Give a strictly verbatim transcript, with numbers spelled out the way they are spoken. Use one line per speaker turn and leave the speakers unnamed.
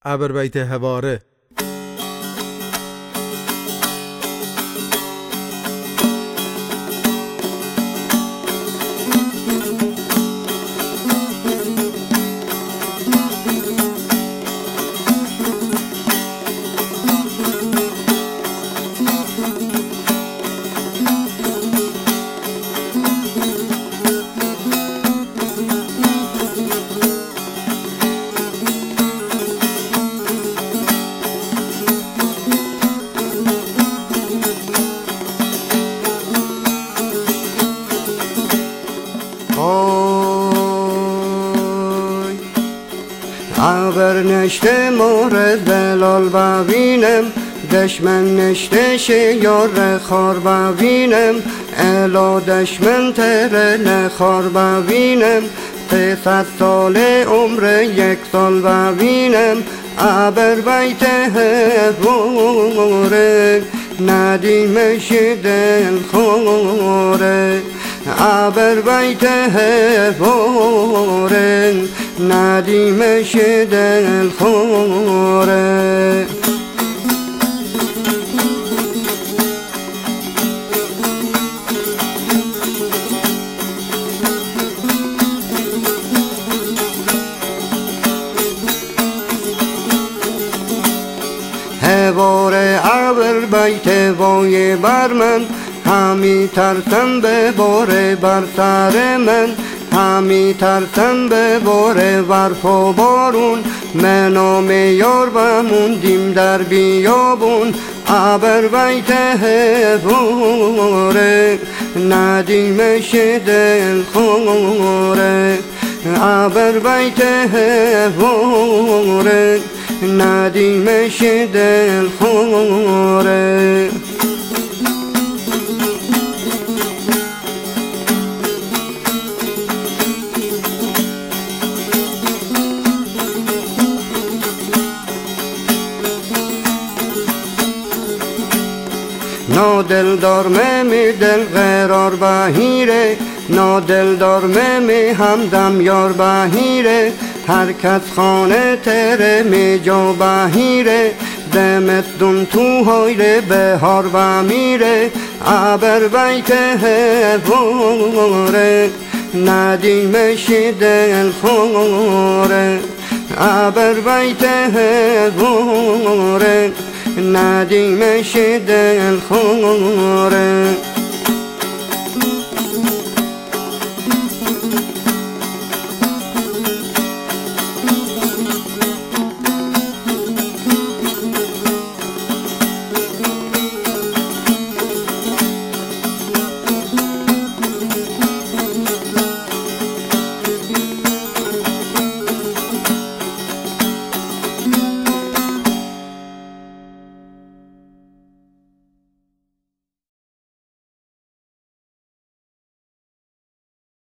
ابر بیت هواره.
ابر نشته مهر دلال ببینم، دشمن نشته شیار خار ببینم، الا دشمن تر نخار ببینم، سیصد سال عمر یک سال ببینم. ابر بیت هواره ندیمش دل خوره، ابر بیت هواره ندیمش دل خوره. هواره ابر بیت وای بر من، همی ترسم به باره بر سر من، همی ترسم به باره برف و بارون، من و یار بموندیم در بیابون. ابر بیت هواره ندیمش دل خوره، ابر بیت هواره ندیمش دل خوره. نادل دار می دل قرار بهیره، نادل دار می همدم یار بهیره، هر کس خانه تره می جا بهیره، دمستون تو هایره بهار بمیره. ابر بیت هواره ندیمش دل خوره، ابر بیت هواره ندیمش دل خوره.